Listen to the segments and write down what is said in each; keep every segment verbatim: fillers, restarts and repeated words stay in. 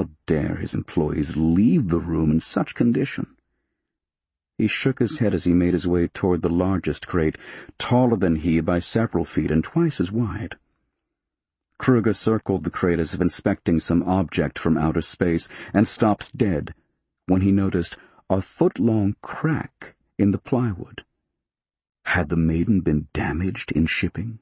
How dare his employees leave the room in such condition? He shook his head as he made his way toward the largest crate, taller than he by several feet and twice as wide. Kruger circled the crate as if inspecting some object from outer space, and stopped dead when he noticed a foot-long crack in the plywood. Had the Maiden been damaged in shipping?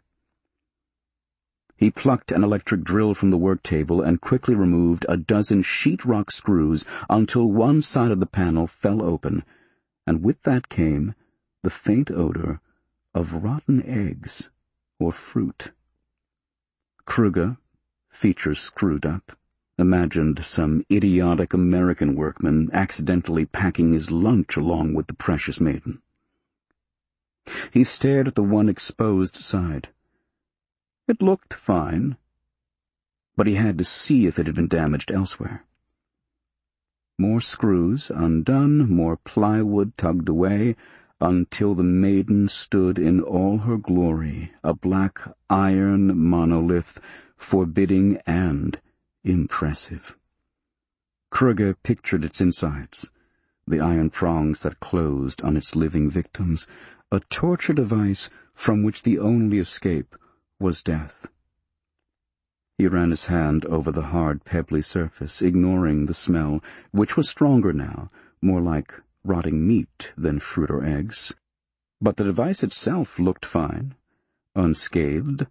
He plucked an electric drill from the work table and quickly removed a dozen sheetrock screws until one side of the panel fell open, and with that came the faint odor of rotten eggs or fruit. Kruger, features screwed up, imagined some idiotic American workman accidentally packing his lunch along with the precious Maiden. He stared at the one exposed side. It looked fine, but he had to see if it had been damaged elsewhere. More screws undone, more plywood tugged away, until the Maiden stood in all her glory, a black iron monolith, forbidding and impressive. Kruger pictured its insides, the iron prongs that closed on its living victims, a torture device from which the only escape was death. He ran his hand over the hard, pebbly surface, ignoring the smell, which was stronger now, more like rotting meat than fruit or eggs. But the device itself looked fine, unscathed.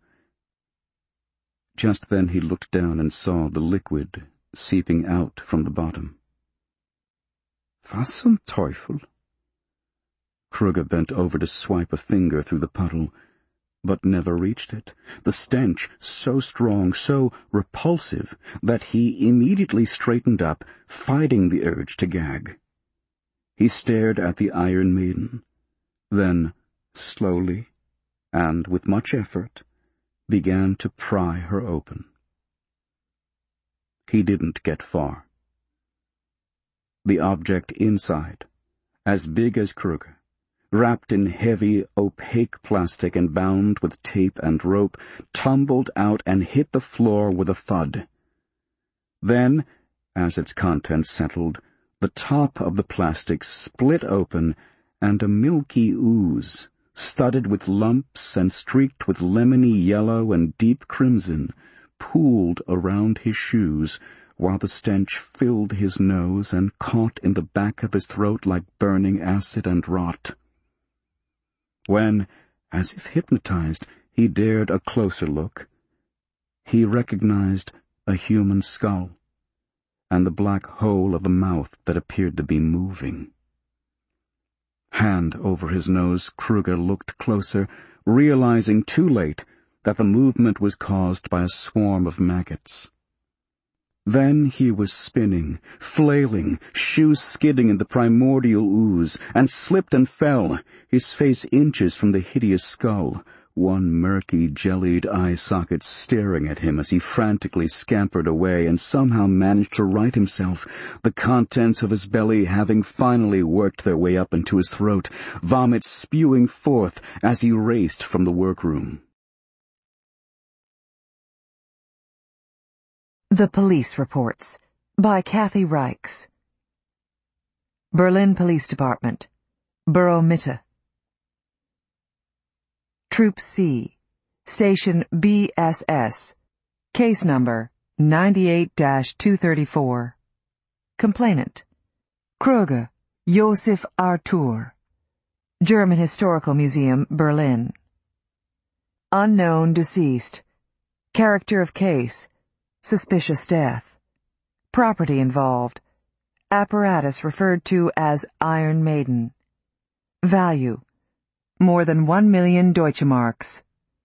Just then he looked down and saw the liquid seeping out from the bottom. Was zum Teufel? Kruger bent over to swipe a finger through the puddle, but never reached it, the stench so strong, so repulsive, that he immediately straightened up, fighting the urge to gag. He stared at the Iron Maiden, then, slowly, and with much effort, began to pry her open. He didn't get far. The object inside, as big as Kruger, wrapped in heavy, opaque plastic and bound with tape and rope, tumbled out and hit the floor with a thud. Then, as its contents settled, the top of the plastic split open, and a milky ooze, studded with lumps and streaked with lemony yellow and deep crimson, pooled around his shoes, while the stench filled his nose and caught in the back of his throat like burning acid and rot. When, as if hypnotized, he dared a closer look, he recognized a human skull, and the black hole of a mouth that appeared to be moving. Hand over his nose, Kruger looked closer, realizing too late that the movement was caused by a swarm of maggots. Then he was spinning, flailing, shoes skidding in the primordial ooze, and slipped and fell, his face inches from the hideous skull, one murky, jellied eye socket staring at him as he frantically scampered away and somehow managed to right himself, the contents of his belly having finally worked their way up into his throat, vomit spewing forth as he raced from the workroom. The Police Reports by Kathy Reichs. Berlin Police Department, Borough Mitte. Troop C, Station B S S, Case Number ninety-eight dash two thirty-four. Complainant, Kruger, Josef Artur. German Historical Museum, Berlin. Unknown deceased. Character of case, suspicious death. Property involved. Apparatus referred to as Iron Maiden. Value, more than one million Deutsche Marks.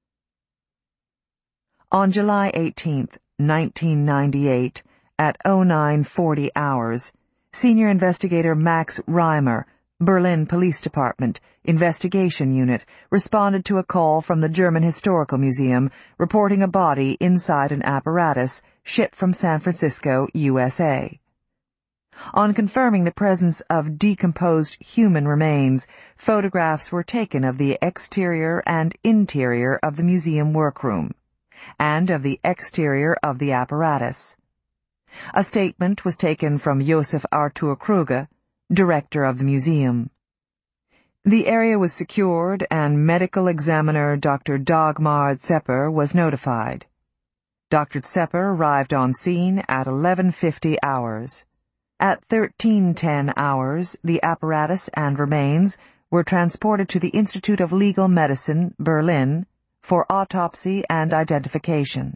On July eighteenth, nineteen ninety-eight, at oh nine forty hours, Senior Investigator Max Reimer, Berlin Police Department, Investigation Unit, responded to a call from the German Historical Museum reporting a body inside an apparatus shipped from San Francisco, U S A. On confirming the presence of decomposed human remains, photographs were taken of the exterior and interior of the museum workroom, and of the exterior of the apparatus. A statement was taken from Josef Artur Krüger, director of the museum. The area was secured and medical examiner Doctor Dagmar Zepper was notified. Doctor Zepper arrived on scene at eleven fifty hours. At thirteen ten hours, the apparatus and remains were transported to the Institute of Legal Medicine, Berlin, for autopsy and identification.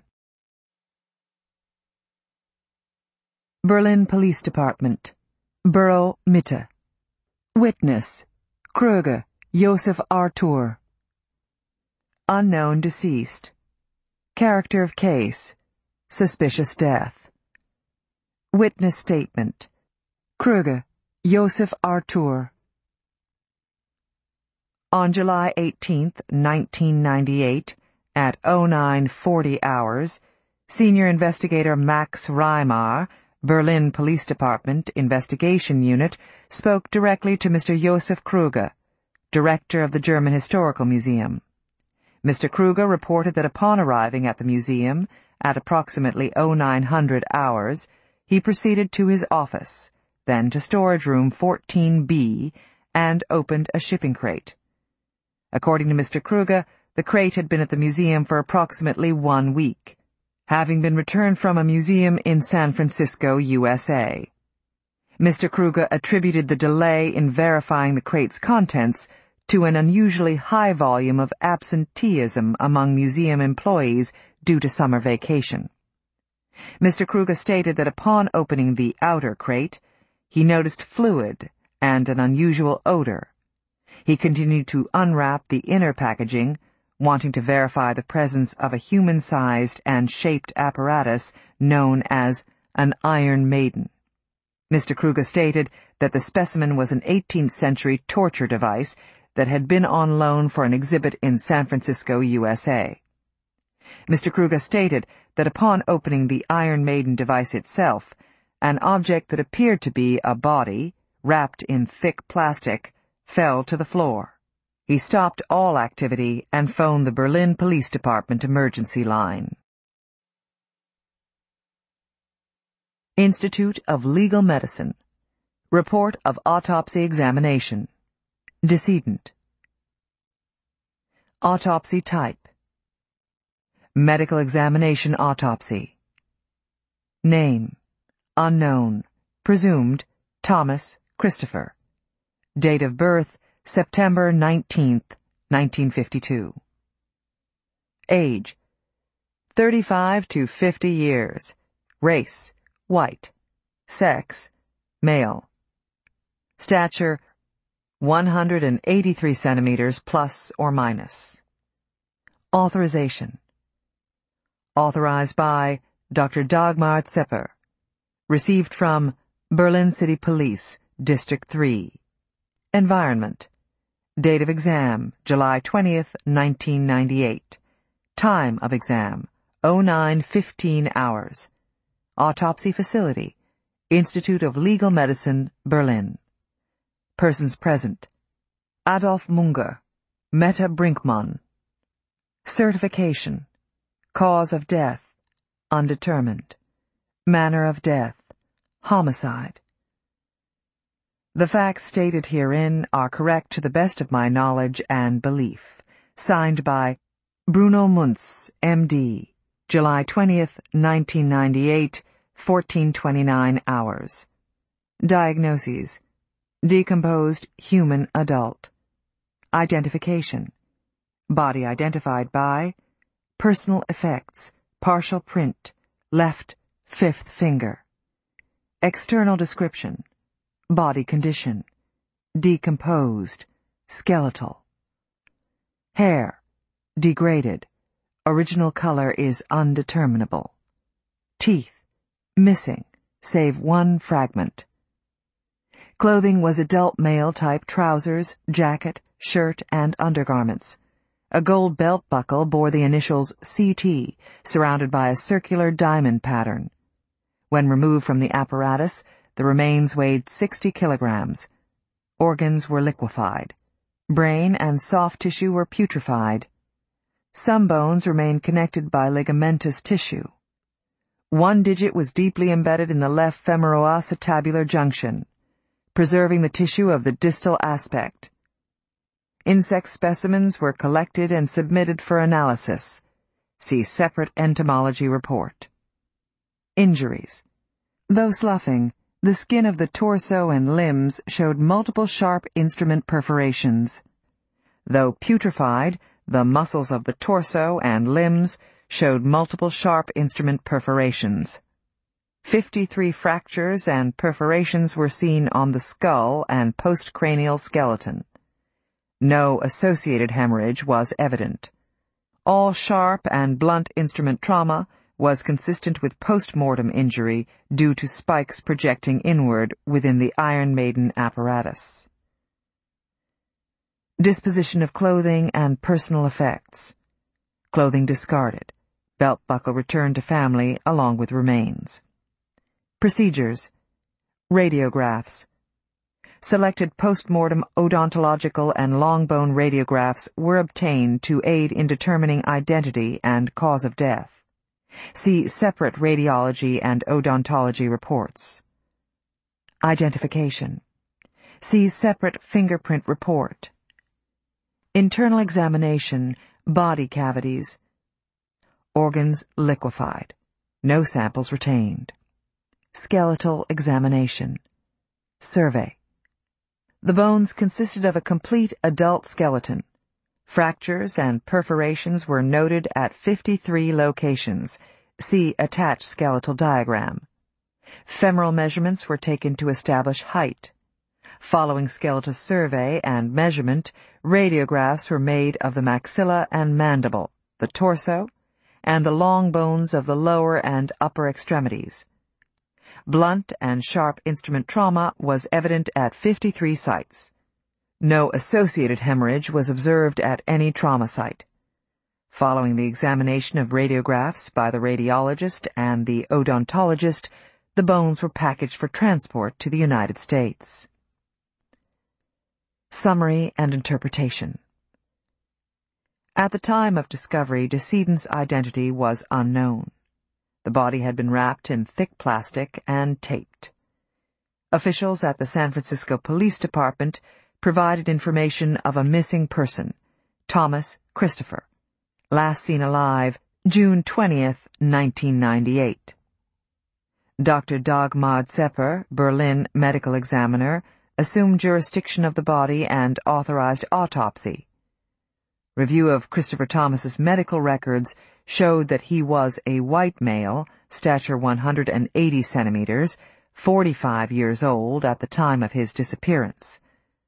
Berlin Police Department, Borough Mitte. Witness, Krüger, Josef Artur. Unknown deceased. Character of case, suspicious death. Witness statement, Krüger, Josef Artur. On July eighteenth, nineteen ninety-eight, at oh nine forty hours, Senior Investigator Max Reimer, Berlin Police Department Investigation Unit, spoke directly to Mister Josef Krüger, director of the German Historical Museum. Mister Krüger reported that upon arriving at the museum, at approximately oh nine hundred hours, he proceeded to his office, then to storage room fourteen B, and opened a shipping crate. According to Mister Krüger, the crate had been at the museum for approximately one week, having been returned from a museum in San Francisco, U S A. Mister Krüger attributed the delay in verifying the crate's contents to an unusually high volume of absenteeism among museum employees due to summer vacation. Mister Krüger stated that upon opening the outer crate, he noticed fluid and an unusual odor. He continued to unwrap the inner packaging, wanting to verify the presence of a human-sized and shaped apparatus known as an Iron Maiden. Mister Krüger stated that the specimen was an eighteenth century torture device that had been on loan for an exhibit in San Francisco, U S A. Mister Krüger stated that upon opening the Iron Maiden device itself, an object that appeared to be a body, wrapped in thick plastic, fell to the floor. He stopped all activity and phoned the Berlin Police Department emergency line. Institute of Legal Medicine. Report of autopsy examination. Decedent. Autopsy type. Medical examination autopsy. Name. Unknown. Presumed Thomas Christopher. Date of birth September nineteenth, nineteen fifty-two. Age thirty-five to fifty years. Race white. Sex male. Stature one hundred eighty-three centimeters plus or minus. Authorization. Authorized by Doctor Dagmar Zepper. Received from Berlin City Police, District three. Environment. Date of exam, July twentieth, nineteen ninety-eight. Time of exam, oh nine fifteen hours. Autopsy facility, Institute of Legal Medicine, Berlin. Persons present: Adolf Munger, Meta Brinkmann. Certification. Cause of death, undetermined. Manner of death, homicide. The facts stated herein are correct to the best of my knowledge and belief. Signed by Bruno Muntz, M D, July twentieth, nineteen ninety-eight, fourteen twenty-nine hours. Diagnoses: decomposed human adult. Identification: body identified by personal effects, partial print, left fifth finger. External description: body condition, decomposed, skeletal. Hair, degraded, original color is undeterminable. Teeth, missing, save one fragment. Clothing was adult male type trousers, jacket, shirt, and undergarments. A gold belt buckle bore the initials C T, surrounded by a circular diamond pattern. When removed from the apparatus, the remains weighed sixty kilograms. Organs were liquefied. Brain and soft tissue were putrefied. Some bones remained connected by ligamentous tissue. One digit was deeply embedded in the left femoroacetabular junction, preserving the tissue of the distal aspect. Insect specimens were collected and submitted for analysis. See separate entomology report. Injuries. Though sloughing, the skin of the torso and limbs showed multiple sharp instrument perforations. Though putrefied, the muscles of the torso and limbs showed multiple sharp instrument perforations. Fifty-three fractures and perforations were seen on the skull and postcranial skeleton. No associated hemorrhage was evident. All sharp and blunt instrument trauma was consistent with post-mortem injury due to spikes projecting inward within the Iron Maiden apparatus. Disposition of clothing and personal effects. Clothing discarded. Belt buckle returned to family along with remains. Procedures. Radiographs. Selected post-mortem odontological and long bone radiographs were obtained to aid in determining identity and cause of death. See separate radiology and odontology reports. Identification. See separate fingerprint report. Internal examination, body cavities. Organs liquefied. No samples retained. Skeletal examination. Survey. The bones consisted of a complete adult skeleton. Fractures and perforations were noted at fifty-three locations. See attached skeletal diagram. Femoral measurements were taken to establish height. Following skeletal survey and measurement, radiographs were made of the maxilla and mandible, the torso, and the long bones of the lower and upper extremities. Blunt and sharp instrument trauma was evident at fifty-three sites. No associated hemorrhage was observed at any trauma site. Following the examination of radiographs by the radiologist and the odontologist, the bones were packaged for transport to the United States. Summary and interpretation. At the time of discovery, decedent's identity was unknown. The body had been wrapped in thick plastic and taped. Officials at the San Francisco Police Department provided information of a missing person, Thomas Christopher, last seen alive June twentieth, nineteen ninety-eight. Doctor Dagmar Zepper, Berlin medical examiner, assumed jurisdiction of the body and authorized autopsy. Review of Christopher Thomas's medical records showed that he was a white male, stature one hundred eighty centimeters, forty-five years old at the time of his disappearance.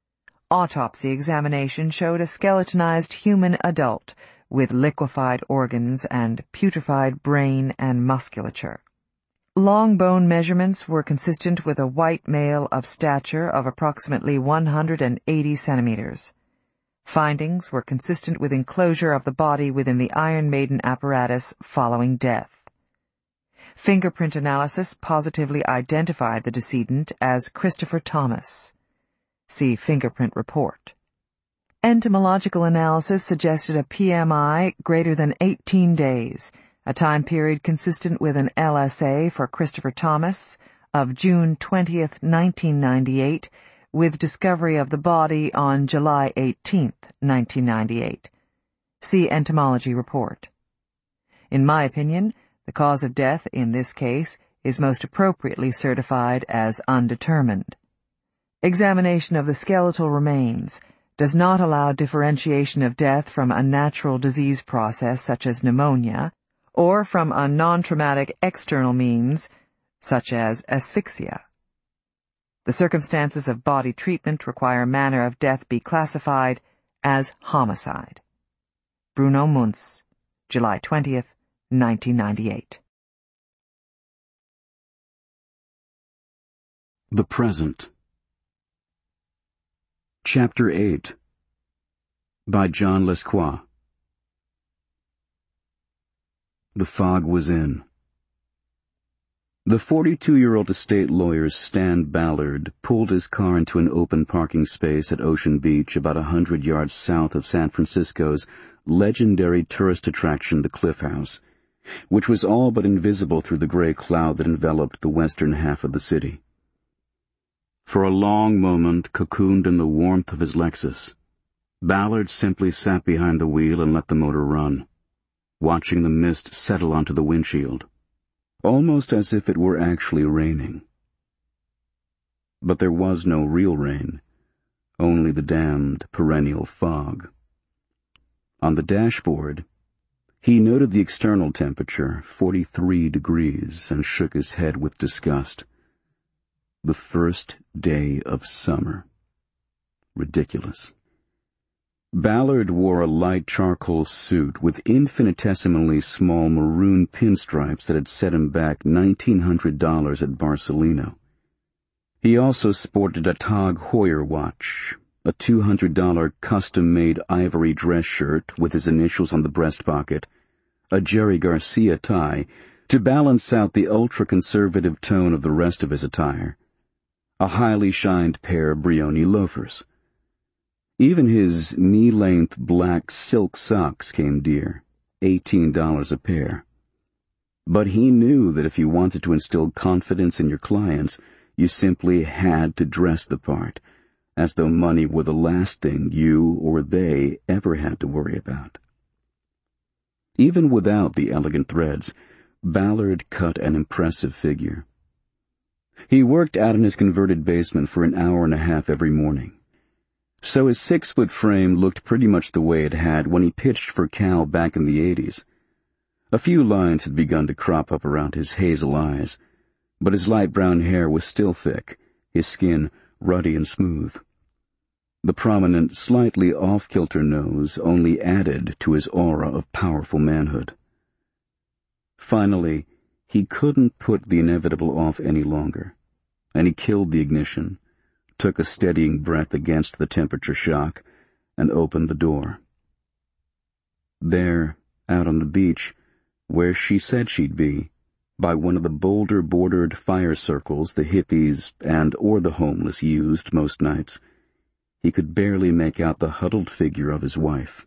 Autopsy examination showed a skeletonized human adult with liquefied organs and putrefied brain and musculature. Long bone measurements were consistent with a white male of stature of approximately one hundred eighty centimeters. Findings were consistent with enclosure of the body within the Iron Maiden apparatus following death. Fingerprint analysis positively identified the decedent as Christopher Thomas. See fingerprint report. Entomological analysis suggested a P M I greater than eighteen days, a time period consistent with an L S A for Christopher Thomas of June twentieth, nineteen ninety-eight, with discovery of the body on July eighteenth, nineteen ninety-eight. See entomology report. In my opinion, the cause of death in this case is most appropriately certified as undetermined. Examination of the skeletal remains does not allow differentiation of death from a natural disease process such as pneumonia, or from a non-traumatic external means such as asphyxia. The circumstances of body treatment require manner of death be classified as homicide. Bruno Muntz, July twentieth, nineteen ninety-eight. The Present. Chapter eight. By John Lesquat. The fog was in. The forty-two-year-old estate lawyer Stan Ballard pulled his car into an open parking space at Ocean Beach about a hundred yards south of San Francisco's legendary tourist attraction, the Cliff House. which was all but invisible through the gray cloud that enveloped the western half of the city. For a long moment, cocooned in the warmth of his Lexus, Ballard simply sat behind the wheel and let the motor run, watching the mist settle onto the windshield, almost as if it were actually raining. But there was no real rain, only the damned perennial fog. On the dashboard, he noted the external temperature, forty-three degrees, and shook his head with disgust. The first day of summer. Ridiculous. Ballard wore a light charcoal suit with infinitesimally small maroon pinstripes that had set him back nineteen hundred dollars at Barcelona. He also sported a Tag Heuer watch, a two hundred dollars custom-made ivory dress shirt with his initials on the breast pocket, a Jerry Garcia tie, to balance out the ultra-conservative tone of the rest of his attire, a highly shined pair of Brioni loafers. Even his knee-length black silk socks came dear, eighteen dollars a pair. But he knew that if you wanted to instill confidence in your clients, you simply had to dress the part, as though money were the last thing you or they ever had to worry about. Even without the elegant threads, Ballard cut an impressive figure. He worked out in his converted basement for an hour and a half every morning, so his six-foot frame looked pretty much the way it had when he pitched for Cal back in the eighties. A few lines had begun to crop up around his hazel eyes, but his light brown hair was still thick, his skin ruddy and smooth. The prominent, slightly off-kilter nose only added to his aura of powerful manhood. Finally, he couldn't put the inevitable off any longer, and he killed the ignition, took a steadying breath against the temperature shock, and opened the door. There, out on the beach, where she said she'd be, by one of the boulder-bordered fire circles the hippies and or the homeless used most nights, he could barely make out the huddled figure of his wife.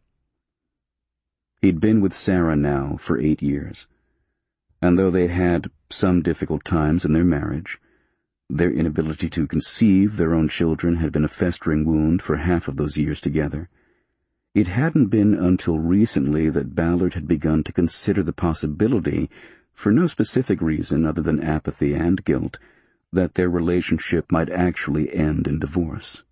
He'd been with Sarah now for eight years, and though they had some difficult times in their marriage, their inability to conceive their own children had been a festering wound for half of those years together. It hadn't been until recently that Ballard had begun to consider the possibility, for no specific reason other than apathy and guilt, that their relationship might actually end in divorce.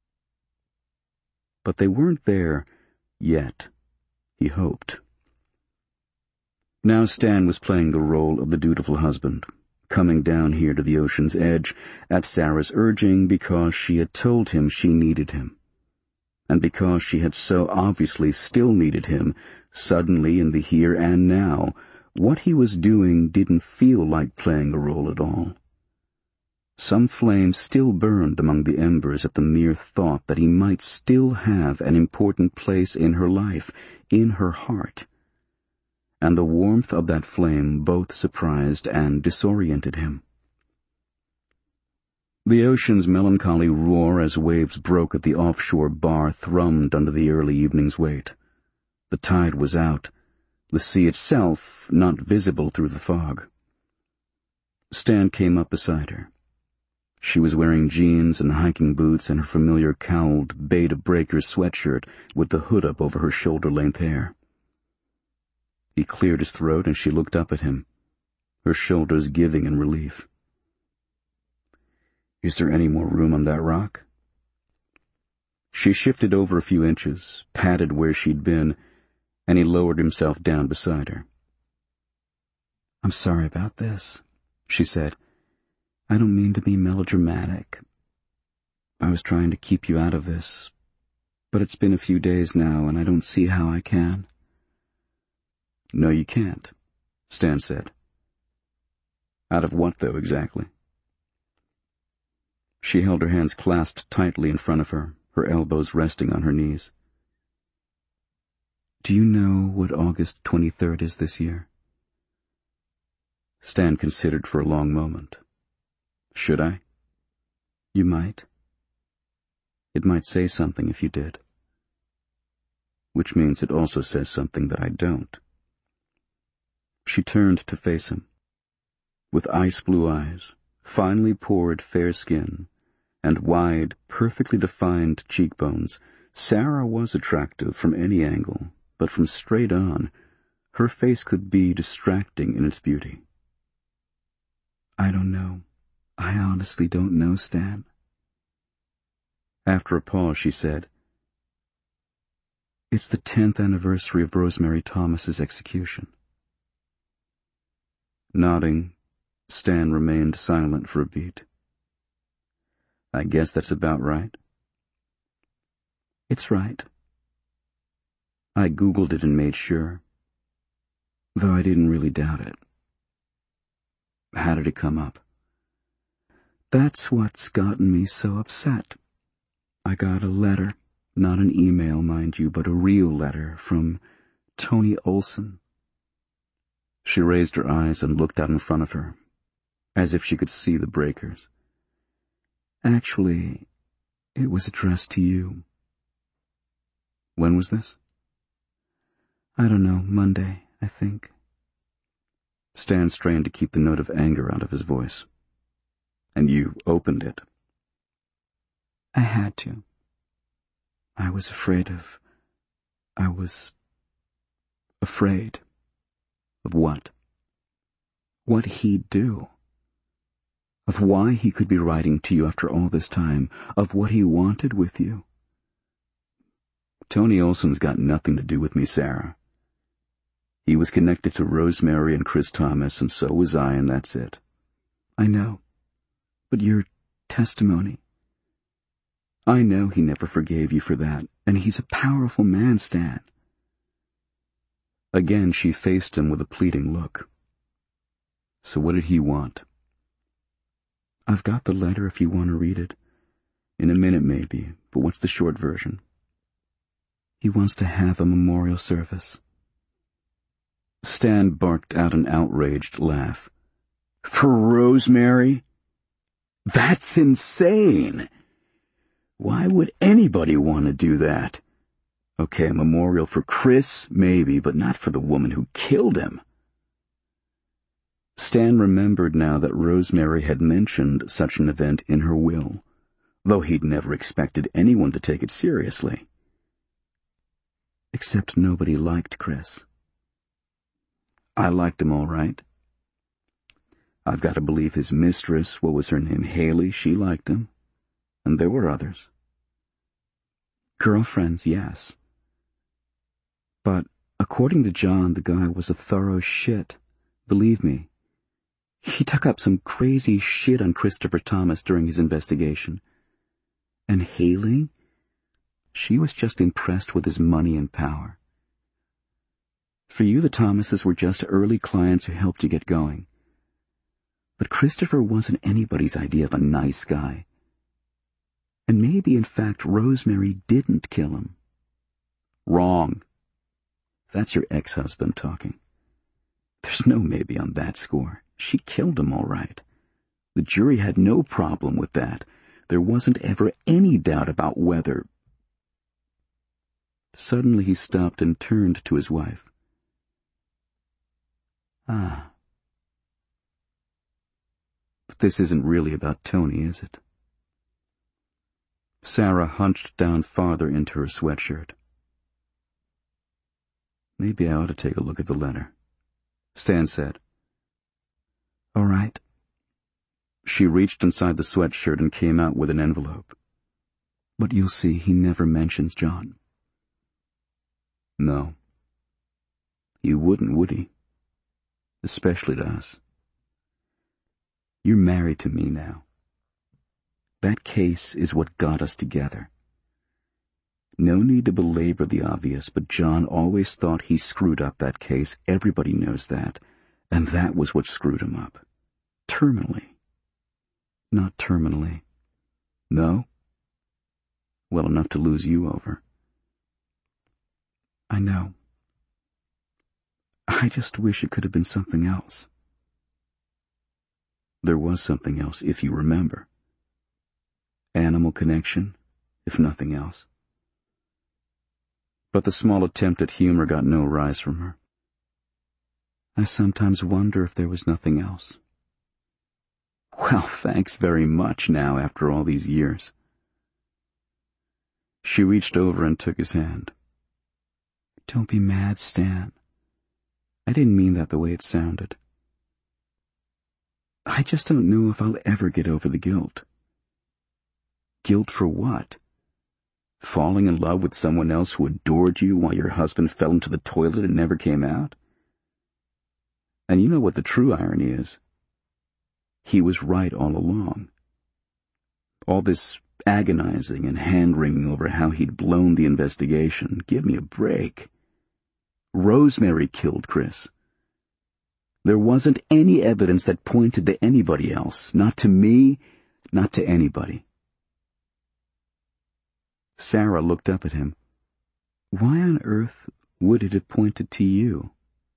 But they weren't there yet, he hoped. Now Stan was playing the role of the dutiful husband, coming down here to the ocean's edge at Sarah's urging because she had told him she needed him, and because she had so obviously still needed him, suddenly in the here and now, what he was doing didn't feel like playing a role at all. Some flame still burned among the embers at the mere thought that he might still have an important place in her life, in her heart. And the warmth of that flame both surprised and disoriented him. The ocean's melancholy roar as waves broke at the offshore bar thrummed under the early evening's weight. The tide was out, the sea itself not visible through the fog. Stan came up beside her. She was wearing jeans and hiking boots and her familiar cowled Beta Breakers sweatshirt with the hood up over her shoulder-length hair. He cleared his throat and she looked up at him, her shoulders giving in relief. "Is there any more room on that rock?" She shifted over a few inches, patted where she'd been, and he lowered himself down beside her. "I'm sorry about this," she said. "I don't mean to be melodramatic. I was trying to keep you out of this, but it's been a few days now, and I don't see how I can." "No, you can't," Stan said. "Out of what, though, exactly?" She held her hands clasped tightly in front of her, her elbows resting on her knees. "Do you know what August twenty-third is this year?" Stan considered for a long moment. "Should I?" "You might. It might say something if you did." "Which means it also says something that I don't." She turned to face him. With ice-blue eyes, finely pored fair skin, and wide, perfectly defined cheekbones, Sarah was attractive from any angle, but from straight on, her face could be distracting in its beauty. "I don't know. I honestly don't know, Stan." After a pause, she said, "It's the tenth anniversary of Rosemary Thomas's execution." Nodding, Stan remained silent for a beat. "I guess that's about right." "It's right. I Googled it and made sure, though I didn't really doubt it." "How did it come up?" "That's what's gotten me so upset. I got a letter, not an email, mind you, but a real letter from Tony Olson." She raised her eyes and looked out in front of her, as if she could see the breakers. "Actually, it was addressed to you." "When was this?" "I don't know, Monday, I think." Stan strained to keep the note of anger out of his voice. "And you opened it?" "I had to. I was afraid of... I was... afraid." "Of what?" "What he'd do. Of why he could be writing to you after all this time. Of what he wanted with you." "Tony Olson's got nothing to do with me, Sarah. He was connected to Rosemary and Chris Thomas, and so was I, and that's it." "I know. But your testimony..." "I know he never forgave you for that, and he's a powerful man, Stan." Again she faced him with a pleading look. "So what did he want?" "I've got the letter if you want to read it. In a minute, maybe, but what's the short version?" "He wants to have a memorial service." Stan barked out an outraged laugh. "For Rosemary? That's insane! Why would anybody want to do that? Okay, a memorial for Chris, maybe, but not for the woman who killed him." Stan remembered now that Rosemary had mentioned such an event in her will, though he'd never expected anyone to take it seriously. Except nobody liked Chris. "I liked him all right. I've got to believe his mistress, what was her name, Haley, she liked him. And there were others." "Girlfriends, yes. But according to John, the guy was a thorough shit. Believe me. He took up some crazy shit on Christopher Thomas during his investigation. And Haley? She was just impressed with his money and power. For you, the Thomases were just early clients who helped you get going. But Christopher wasn't anybody's idea of a nice guy. And maybe, in fact, Rosemary didn't kill him." "Wrong. That's your ex-husband talking. There's no maybe on that score. She killed him all right. The jury had no problem with that. There wasn't ever any doubt about whether..." Suddenly he stopped and turned to his wife. "Ah. But this isn't really about Tony, is it?" Sarah hunched down farther into her sweatshirt. "Maybe I ought to take a look at the letter," Stan said. "All right." She reached inside the sweatshirt and came out with an envelope. "But you'll see he never mentions John." "No. He wouldn't, would he? Especially to us. You're married to me now. That case is what got us together. No need to belabor the obvious, but John always thought he screwed up that case. Everybody knows that. And that was what screwed him up. Terminally. Not terminally. No? Well enough to lose you over." "I know. I just wish it could have been something else." "There was something else, if you remember. Animal connection, if nothing else." But the small attempt at humor got no rise from her. I sometimes wonder if there was nothing else. Well, thanks very much now after all these years. She reached over and took his hand. Don't be mad, Stan. I didn't mean that the way it sounded. I just don't know if I'll ever get over the guilt. Guilt for what? Falling in love with someone else who adored you while your husband fell into the toilet and never came out? And you know what the true irony is? He was right all along. All this agonizing and hand-wringing over how he'd blown the investigation. Give me a break. Rosemary killed Chris. There wasn't any evidence that pointed to anybody else. Not to me, not to anybody. Sarah looked up at him. Why on earth would it have pointed to you?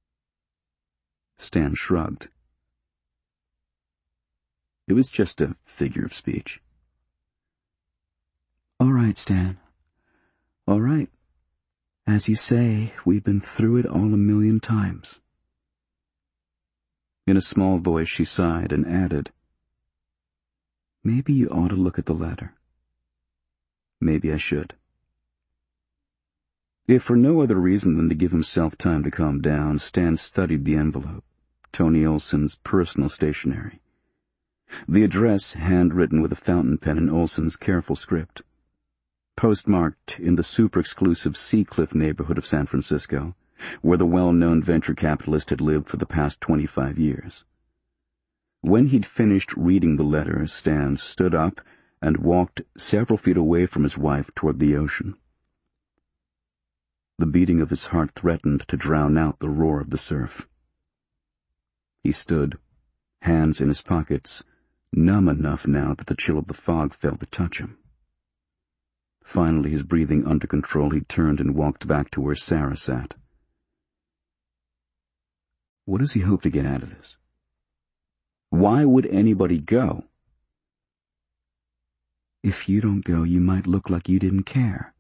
Stan shrugged. It was just a figure of speech. All right, Stan. All right. As you say, we've been through it all a million times. In a small voice she sighed and added, Maybe you ought to look at the letter. Maybe I should. If for no other reason than to give himself time to calm down, Stan studied the envelope, Tony Olson's personal stationery. The address handwritten with a fountain pen in Olson's careful script. Postmarked in the super-exclusive Seacliff neighborhood of San Francisco, where the well-known venture capitalist had lived for the past twenty-five years. When he'd finished reading the letter, Stan stood up and walked several feet away from his wife toward the ocean. The beating of his heart threatened to drown out the roar of the surf. He stood, hands in his pockets, numb enough now that the chill of the fog failed to touch him. Finally, his breathing under control, he turned and walked back to where Sarah sat. What does he hope to get out of this? Why would anybody go? If you don't go, you might look like you didn't care.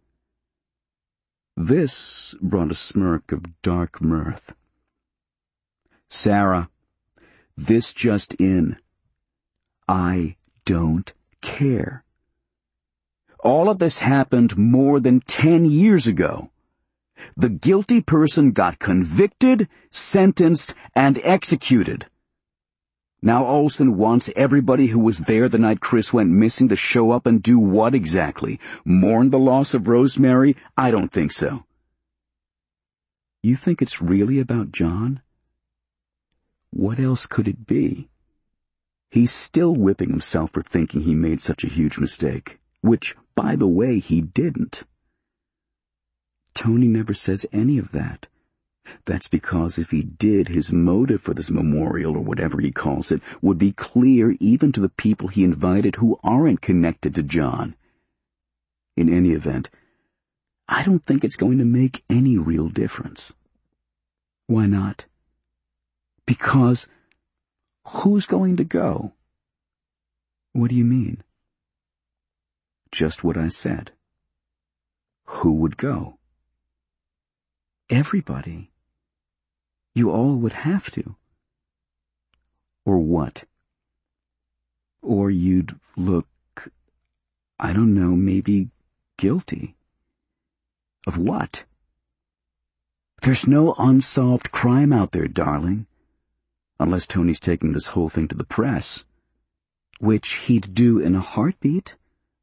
This brought a smirk of dark mirth. Sarah, this just in. I don't care. All of this happened more than ten years ago. The guilty person got convicted, sentenced, and executed. Now Olson wants everybody who was there the night Chris went missing to show up and do what exactly? Mourn the loss of Rosemary? I don't think so. You think it's really about John? What else could it be? He's still whipping himself for thinking he made such a huge mistake, which, by the way, he didn't. Tony never says any of that. That's because if he did, his motive for this memorial, or whatever he calls it, would be clear even to the people he invited who aren't connected to John. In any event, I don't think it's going to make any real difference. Why not? Because who's going to go? What do you mean? Just what I said. Who would go? Everybody. You all would have to. Or what? Or you'd look, I don't know, maybe guilty. Of what? There's no unsolved crime out there, darling. Unless Tony's taking this whole thing to the press. Which he'd do in a heartbeat.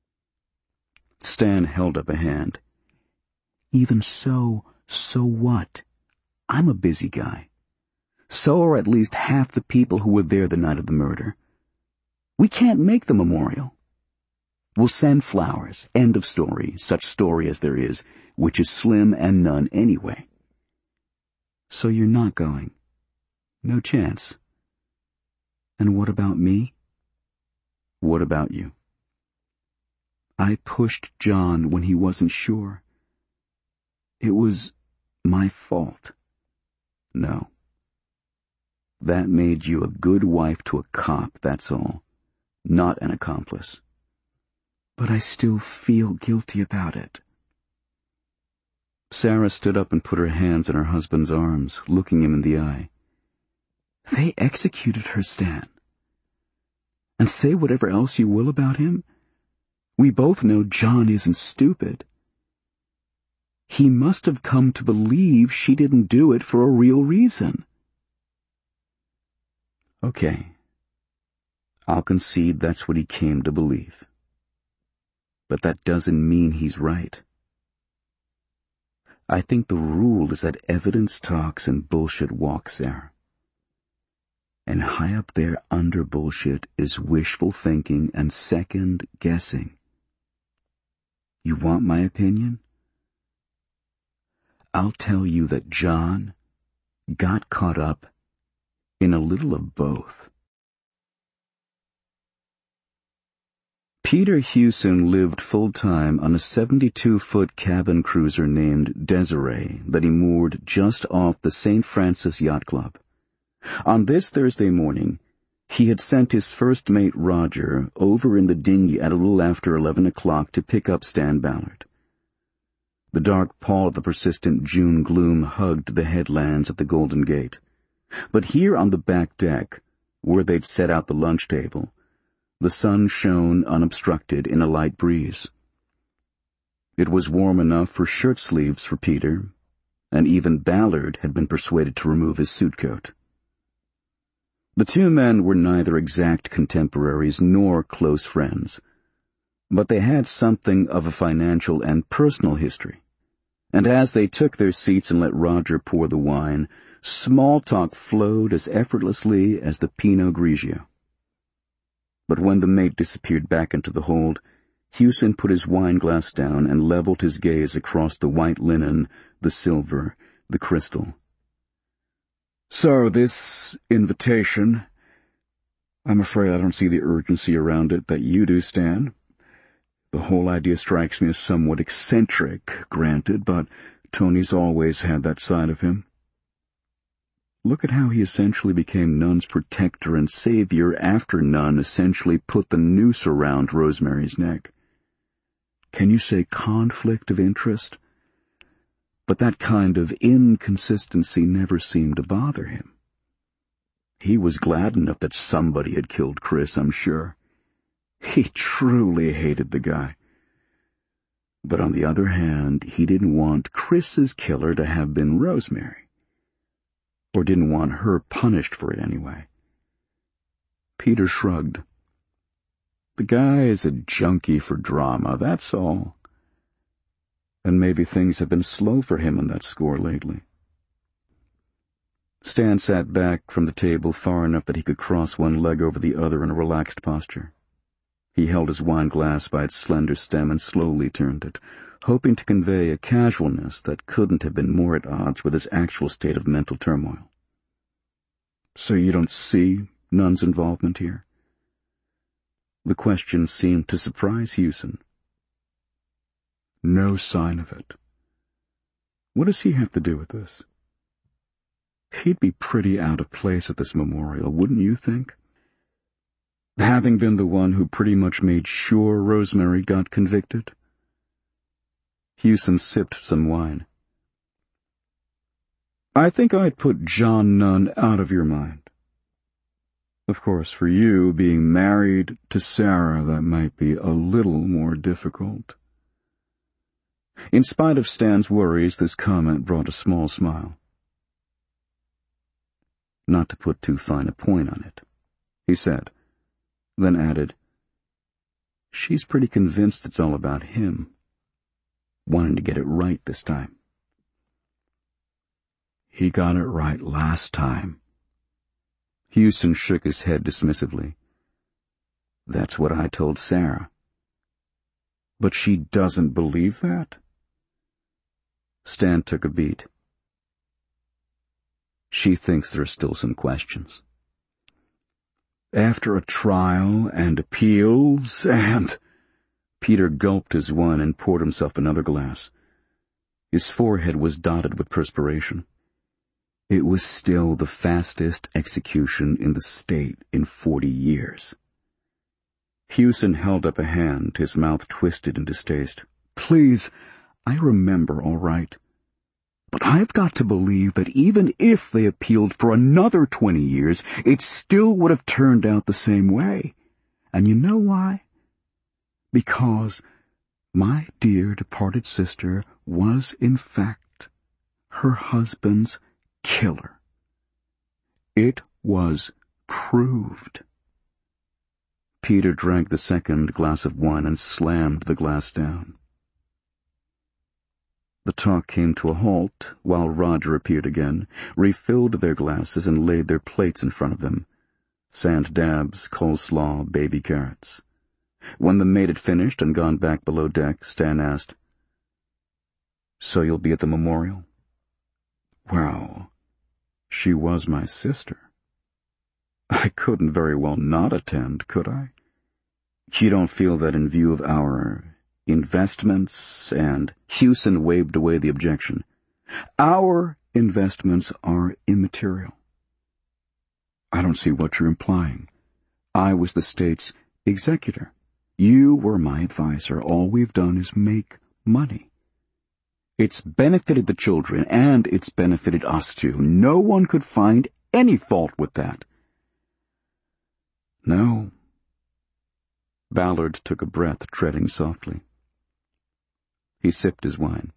Stan held up a hand. Even so, so what? I'm a busy guy. So are at least half the people who were there the night of the murder. We can't make the memorial. We'll send flowers. End of story. Such story as there is, which is slim and none anyway. So you're not going. No chance. And what about me? What about you? I pushed John when he wasn't sure. It was my fault. No. That made you a good wife to a cop, that's all. Not an accomplice. But I still feel guilty about it. Sarah stood up and put her hands in her husband's arms, looking him in the eye. They executed her, Stan. And say whatever else you will about him, we both know John isn't stupid. He must have come to believe she didn't do it for a real reason. Okay. I'll concede that's what he came to believe. But that doesn't mean he's right. I think the rule is that evidence talks and bullshit walks there. And high up there under bullshit is wishful thinking and second guessing. You want my opinion? I'll tell you that John got caught up in a little of both. Peter Hewson lived full-time on a seventy-two foot cabin cruiser named Desiree that he moored just off the Saint Francis Yacht Club. On this Thursday morning, he had sent his first mate Roger over in the dinghy at a little after eleven o'clock to pick up Stan Ballard. The dark pall of the persistent June gloom hugged the headlands at the Golden Gate. But here on the back deck, where they'd set out the lunch table, the sun shone unobstructed in a light breeze. It was warm enough for shirt sleeves for Peter, and even Ballard had been persuaded to remove his suit coat. The two men were neither exact contemporaries nor close friends, but they had something of a financial and personal history, and as they took their seats and let Roger pour the wine, small talk flowed as effortlessly as the Pinot Grigio. But when the mate disappeared back into the hold, Hewson put his wine glass down and leveled his gaze across the white linen, the silver, the crystal. So this invitation, I'm afraid I don't see the urgency around it that you do, Stan. The whole idea strikes me as somewhat eccentric, granted, but Tony's always had that side of him. Look at how he essentially became Nunn's protector and savior after Nunn essentially put the noose around Rosemary's neck. Can you say conflict of interest? But that kind of inconsistency never seemed to bother him. He was glad enough that somebody had killed Chris, I'm sure. He truly hated the guy. But on the other hand, he didn't want Chris's killer to have been Rosemary. Or didn't want her punished for it anyway. Peter shrugged. The guy is a junkie for drama, that's all. And maybe things have been slow for him on that score lately. Stan sat back from the table far enough that he could cross one leg over the other in a relaxed posture. He held his wine glass by its slender stem and slowly turned it, hoping to convey a casualness that couldn't have been more at odds with his actual state of mental turmoil. So you don't see Nunn's involvement here? The question seemed to surprise Hewson. No sign of it. What does he have to do with this? He'd be pretty out of place at this memorial, wouldn't you think? Having been the one who pretty much made sure Rosemary got convicted? Hewson sipped some wine. I think I'd put John Nunn out of your mind. Of course, for you, being married to Sarah, that might be a little more difficult. In spite of Stan's worries, this comment brought a small smile. Not to put too fine a point on it, he said, then added, she's pretty convinced it's all about him, wanting to get it right this time. He got it right last time. Hewson shook his head dismissively. That's what I told Sarah. But she doesn't believe that? Stan took a beat. She thinks there are still some questions. After a trial and appeals and... Peter gulped his wine and poured himself another glass. His forehead was dotted with perspiration. It was still the fastest execution in the state in forty years. Hewson held up a hand, his mouth twisted in distaste. Please, I remember, all right. But I've got to believe that even if they appealed for another twenty years, it still would have turned out the same way. And you know why? Because my dear departed sister was, in fact, her husband's killer. It was proved. Peter drank the second glass of wine and slammed the glass down. The talk came to a halt while Roger appeared again, refilled their glasses, and laid their plates in front of them. Sand dabs, coleslaw, baby carrots. When the maid had finished and gone back below deck, Stan asked, "So you'll be at the memorial?" "Well, she was my sister. I couldn't very well not attend, could I? You don't feel that in view of our investments and—" Hewson waved away the objection. "Our investments are immaterial." "I don't see what you're implying. I was the state's executor. You were my advisor. All we've done is make money. It's benefited the children, and it's benefited us too. No one could find any fault with that." "No." Ballard took a breath, treading softly. He sipped his wine.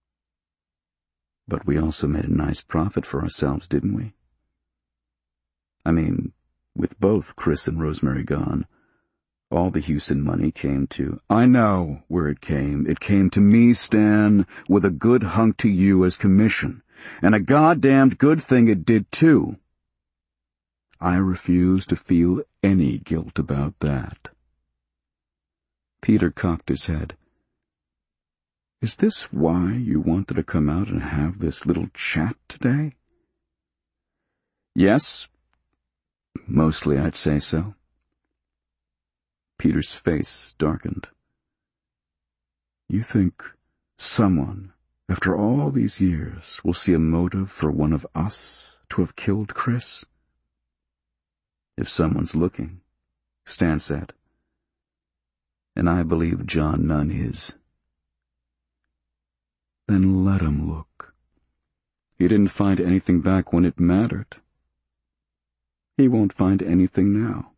"But we also made a nice profit for ourselves, didn't we? I mean, with both Chris and Rosemary gone, all the Hewson money came to—" "I know where it came. It came to me, Stan, with a good hunk to you as commission. And a goddamned good thing it did, too. I refuse to feel any guilt about that." Peter cocked his head. "Is this why you wanted to come out and have this little chat today?" "Yes. Mostly, I'd say so." Peter's face darkened. "You think someone, after all these years, will see a motive for one of us to have killed Chris?" "If someone's looking," Stan said. "And I believe John Nunn is." "Then let him look. He didn't find anything back when it mattered. He won't find anything now."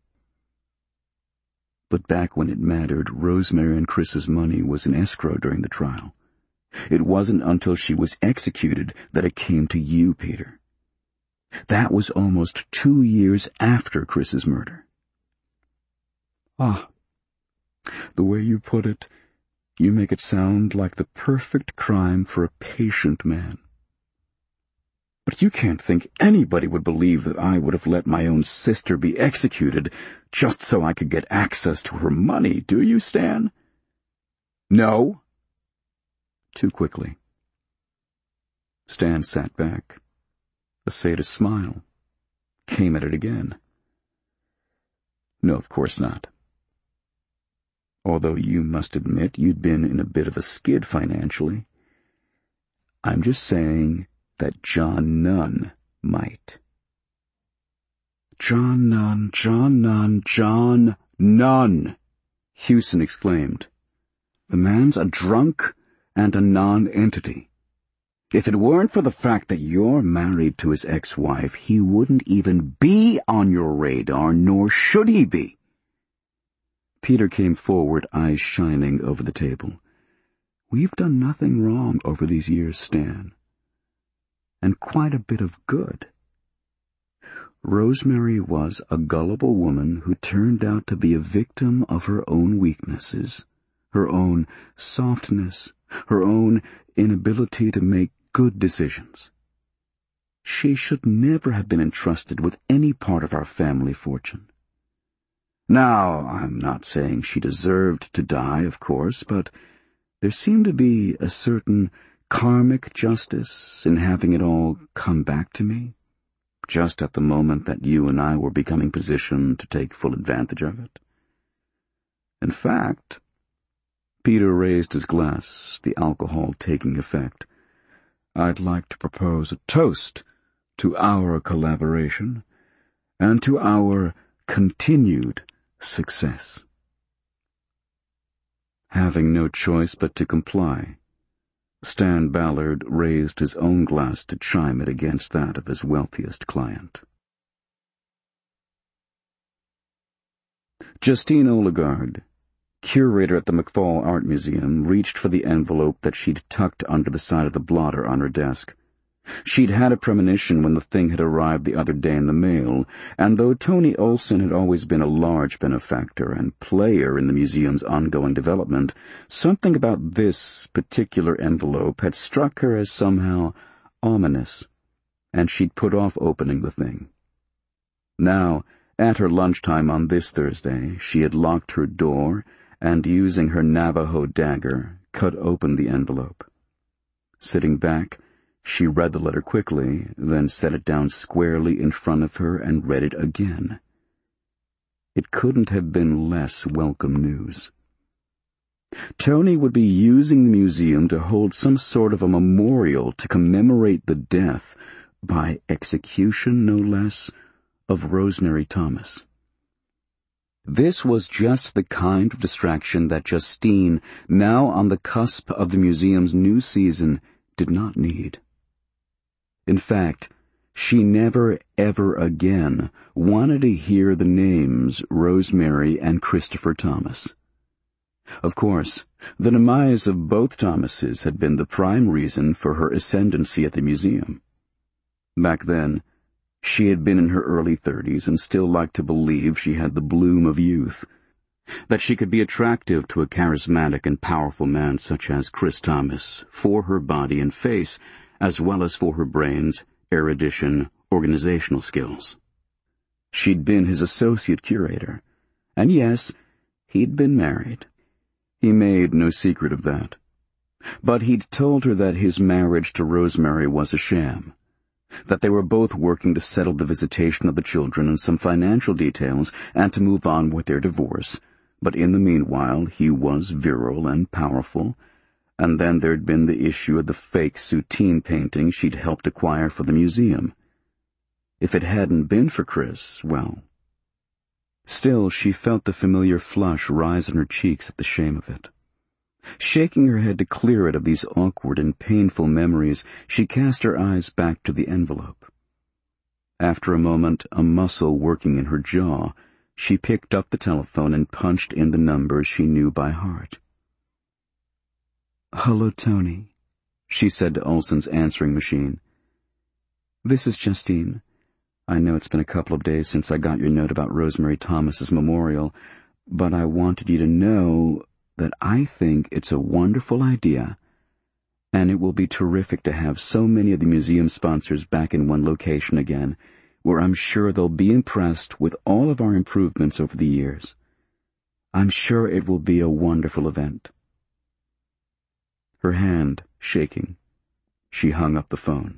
"But back when it mattered, Rosemary and Chris's money was in escrow during the trial. It wasn't until she was executed that it came to you, Peter. That was almost two years after Chris's murder." "Ah, the way you put it, you make it sound like the perfect crime for a patient man. But you can't think anybody would believe that I would have let my own sister be executed just so I could get access to her money, do you, Stan?" "No." Too quickly. Stan sat back. A sadist smile came at it again. "No, of course not. Although you must admit you'd been in a bit of a skid financially. I'm just saying that John Nunn might." "John Nunn, John Nunn, John Nunn!" Hewson exclaimed. "The man's a drunk and a non-entity. If it weren't for the fact that you're married to his ex-wife, he wouldn't even be on your radar, nor should he be." Peter came forward, eyes shining over the table. "We've done nothing wrong over these years, Stan. And quite a bit of good. Rosemary was a gullible woman who turned out to be a victim of her own weaknesses, her own softness, her own inability to make good decisions. She should never have been entrusted with any part of our family fortune. Now, I'm not saying she deserved to die, of course, but there seemed to be a certain karmic justice in having it all come back to me, just at the moment that you and I were becoming positioned to take full advantage of it. In fact," Peter raised his glass, the alcohol taking effect, "I'd like to propose a toast to our collaboration and to our continued success." Having no choice but to comply, Stan Ballard raised his own glass to chime it against that of his wealthiest client. Justine Oligard, curator at the McFall Art Museum, reached for the envelope that she'd tucked under the side of the blotter on her desk. She'd had a premonition when the thing had arrived the other day in the mail, and though Tony Olson had always been a large benefactor and player in the museum's ongoing development, something about this particular envelope had struck her as somehow ominous, and she'd put off opening the thing. Now, at her lunchtime on this Thursday, she had locked her door and, using her Navajo dagger, cut open the envelope. Sitting back, she read the letter quickly, then set it down squarely in front of her and read it again. It couldn't have been less welcome news. Tony would be using the museum to hold some sort of a memorial to commemorate the death, by execution no less, of Rosemary Thomas. This was just the kind of distraction that Justine, now on the cusp of the museum's new season, did not need. In fact, she never ever again wanted to hear the names Rosemary and Christopher Thomas. Of course, the demise of both Thomases had been the prime reason for her ascendancy at the museum. Back then, she had been in her early thirties and still liked to believe she had the bloom of youth, that she could be attractive to a charismatic and powerful man such as Chris Thomas for her body and face, as well as for her brains, erudition, organizational skills. She'd been his associate curator, and yes, he'd been married. He made no secret of that. But he'd told her that his marriage to Rosemary was a sham, that they were both working to settle the visitation of the children and some financial details and to move on with their divorce, but in the meanwhile he was virile and powerful. And then there'd been the issue of the fake Soutine painting she'd helped acquire for the museum. If it hadn't been for Chris, well... Still, she felt the familiar flush rise in her cheeks at the shame of it. Shaking her head to clear it of these awkward and painful memories, she cast her eyes back to the envelope. After a moment, a muscle working in her jaw, she picked up the telephone and punched in the numbers she knew by heart. "Hello, Tony," she said to Olson's answering machine. "This is Justine. I know it's been a couple of days since I got your note about Rosemary Thomas's memorial, but I wanted you to know that I think it's a wonderful idea, and it will be terrific to have so many of the museum sponsors back in one location again, where I'm sure they'll be impressed with all of our improvements over the years. I'm sure it will be a wonderful event." Her hand shaking, she hung up the phone.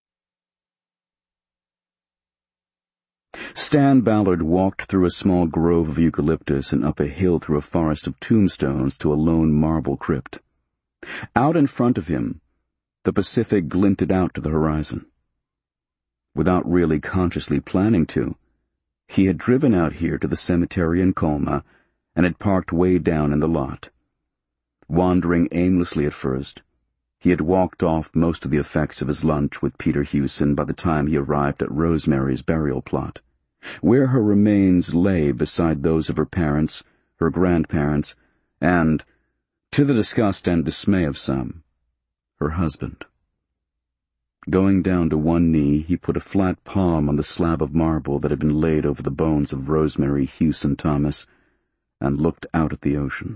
Stan Ballard walked through a small grove of eucalyptus and up a hill through a forest of tombstones to a lone marble crypt. Out in front of him, the Pacific glinted out to the horizon. Without really consciously planning to, he had driven out here to the cemetery in Colma and had parked way down in the lot. Wandering aimlessly at first, he had walked off most of the effects of his lunch with Peter Hewson by the time he arrived at Rosemary's burial plot, where her remains lay beside those of her parents, her grandparents, and, to the disgust and dismay of some, her husband. Going down to one knee, he put a flat palm on the slab of marble that had been laid over the bones of Rosemary Hewson Thomas and looked out at the ocean.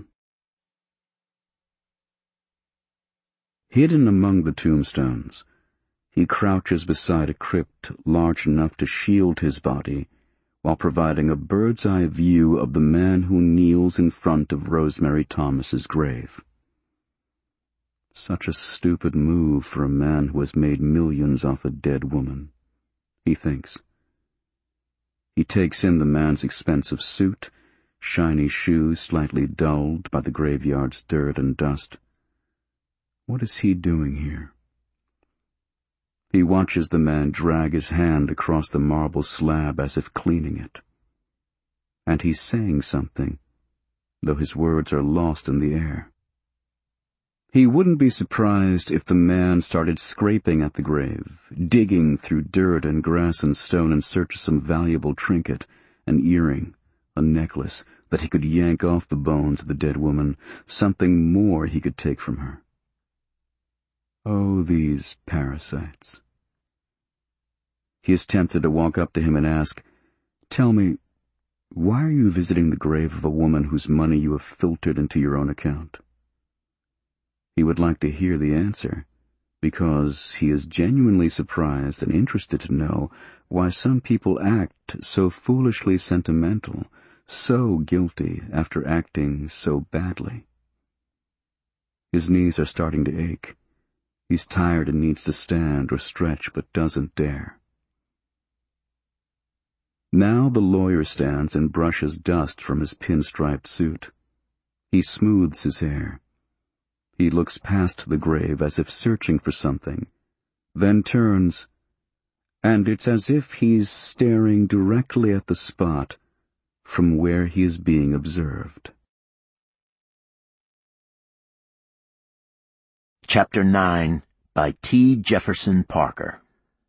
Hidden among the tombstones, he crouches beside a crypt large enough to shield his body while providing a bird's-eye view of the man who kneels in front of Rosemary Thomas's grave. Such a stupid move for a man who has made millions off a dead woman, he thinks. He takes in the man's expensive suit, shiny shoes slightly dulled by the graveyard's dirt and dust. What is he doing here? He watches the man drag his hand across the marble slab as if cleaning it. And he's saying something, though his words are lost in the air. He wouldn't be surprised if the man started scraping at the grave, digging through dirt and grass and stone in search of some valuable trinket, an earring, a necklace that he could yank off the bones of the dead woman, something more he could take from her. Oh, these parasites. He is tempted to walk up to him and ask, "Tell me, why are you visiting the grave of a woman whose money you have filtered into your own account?" He would like to hear the answer, because he is genuinely surprised and interested to know why some people act so foolishly sentimental, so guilty after acting so badly. His knees are starting to ache. He's tired and needs to stand or stretch but doesn't dare. Now the lawyer stands and brushes dust from his pinstriped suit. He smooths his hair. He looks past the grave as if searching for something, then turns, and it's as if he's staring directly at the spot from where he is being observed. Chapter nine by T. Jefferson Parker.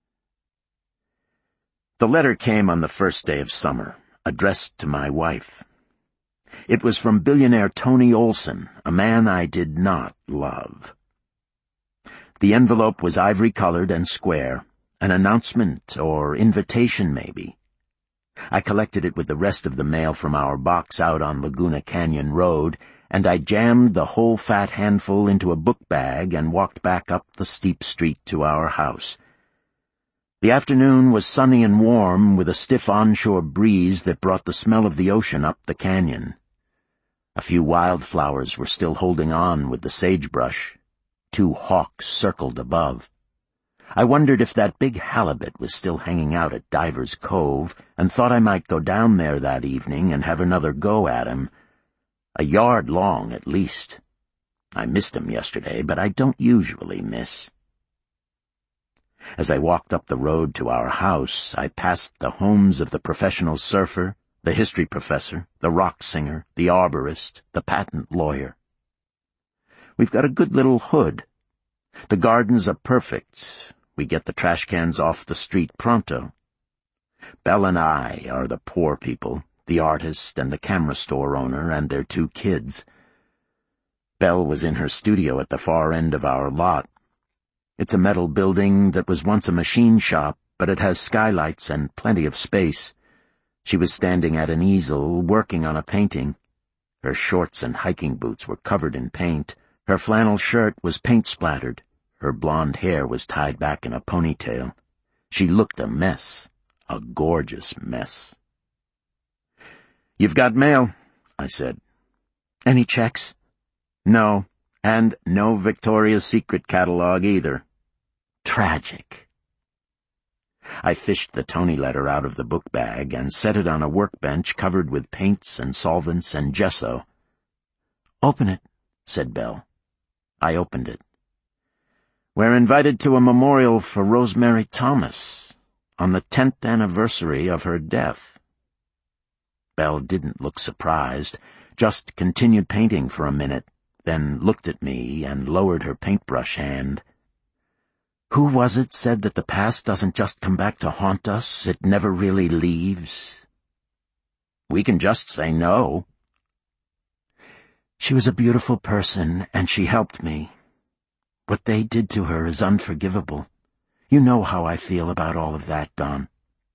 The letter came on the first day of summer, addressed to my wife. It was from billionaire Tony Olson, a man I did not love. The envelope was ivory-colored and square, an announcement or invitation maybe. I collected it with the rest of the mail from our box out on Laguna Canyon Road, and I jammed the whole fat handful into a book bag and walked back up the steep street to our house. The afternoon was sunny and warm, with a stiff onshore breeze that brought the smell of the ocean up the canyon. A few wildflowers were still holding on with the sagebrush. Two hawks circled above. I wondered if that big halibut was still hanging out at Diver's Cove, and thought I might go down there that evening and have another go at him. A yard long, at least. I missed him yesterday, but I don't usually miss. As I walked up the road to our house, I passed the homes of the professional surfer, the history professor, the rock singer, the arborist, the patent lawyer. We've got a good little hood. The gardens are perfect. We get the trash cans off the street pronto. Belle and I are the poor people, the artist and the camera store owner and their two kids. Belle was in her studio at the far end of our lot. It's a metal building that was once a machine shop, but it has skylights and plenty of space. She was standing at an easel, working on a painting. Her shorts and hiking boots were covered in paint. Her flannel shirt was paint-splattered. Her blonde hair was tied back in a ponytail. She looked a mess, a gorgeous mess. "You've got mail," I said. "Any checks?" "No, and no Victoria's Secret catalog either." Tragic. I fished the Tony letter out of the book bag and set it on a workbench covered with paints and solvents and gesso. "Open it," said Belle. I opened it. "We're invited to a memorial for Rosemary Thomas on the tenth anniversary of her death." Belle didn't look surprised, just continued painting for a minute, then looked at me and lowered her paintbrush hand. "Who was it said that the past doesn't just come back to haunt us, it never really leaves?" "We can just say no." "She was a beautiful person, and she helped me. What they did to her is unforgivable. You know how I feel about all of that, Don."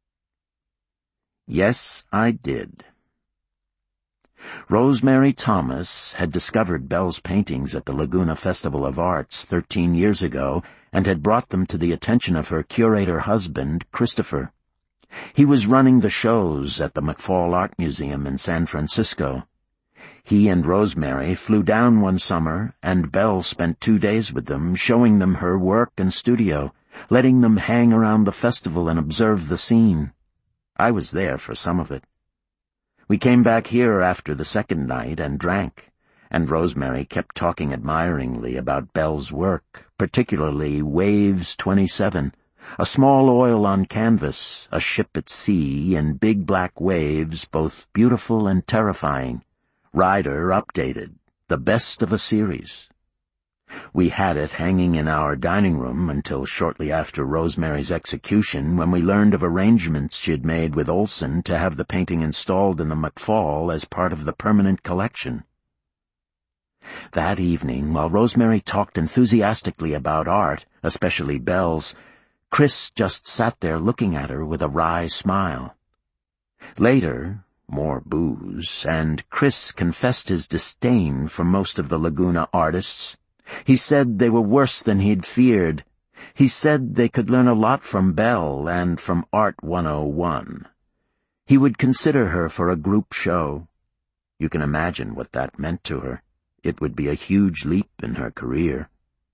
Yes, I did. Rosemary Thomas had discovered Belle's paintings at the Laguna Festival of Arts thirteen years ago and had brought them to the attention of her curator husband, Christopher. He was running the shows at the McFall Art Museum in San Francisco. He and Rosemary flew down one summer, and Belle spent two days with them, showing them her work and studio, letting them hang around the festival and observe the scene. I was there for some of it. We came back here after the second night and drank, and Rosemary kept talking admiringly about Belle's work, particularly Waves twenty-seven, a small oil on canvas, a ship at sea in big black waves, both beautiful and terrifying. Rider updated, the best of a series. We had it hanging in our dining room until shortly after Rosemary's execution, when we learned of arrangements she'd made with Olson to have the painting installed in the McFall as part of the permanent collection. That evening, while Rosemary talked enthusiastically about art, especially Belle's, Chris just sat there looking at her with a wry smile. Later, more booze, and Chris confessed his disdain for most of the Laguna artists. He said they were worse than he'd feared. He said they could learn a lot from Belle and from Art one oh one. He would consider her for a group show. You can imagine what that meant to her. It would be a huge leap in her career.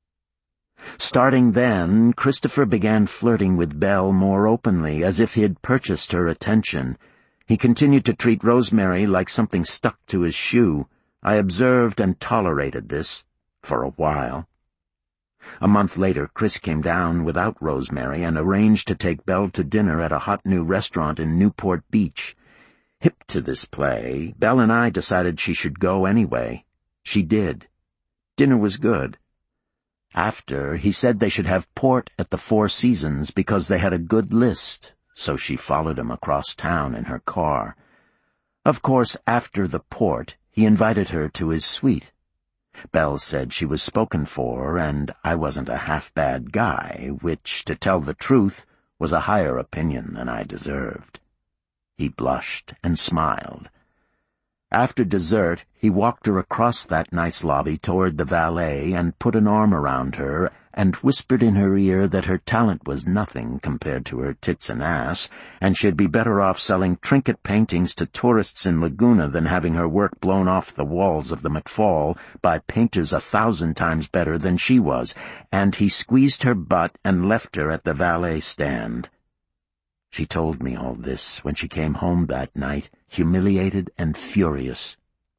Starting then, Christopher began flirting with Belle more openly, as if he'd purchased her attention. He continued to treat Rosemary like something stuck to his shoe. I observed and tolerated this. For a while. A month later, Chris came down without Rosemary and arranged to take Belle to dinner at a hot new restaurant in Newport Beach. Hip to this play, Belle and I decided she should go anyway. She did. Dinner was good. After, he said they should have port at the Four Seasons because they had a good list, so she followed him across town in her car. Of course, after the port, he invited her to his suite. Belle said she was spoken for, and I wasn't a half-bad guy, which, to tell the truth, was a higher opinion than I deserved. He blushed and smiled. After dessert, he walked her across that nice lobby toward the valet and put an arm around her and whispered in her ear that her talent was nothing compared to her tits and ass, and she'd be better off selling trinket paintings to tourists in Laguna than having her work blown off the walls of the McFall by painters a thousand times better than she was, and he squeezed her butt and left her at the valet stand. She told me all this when she came home that night, humiliated and furious.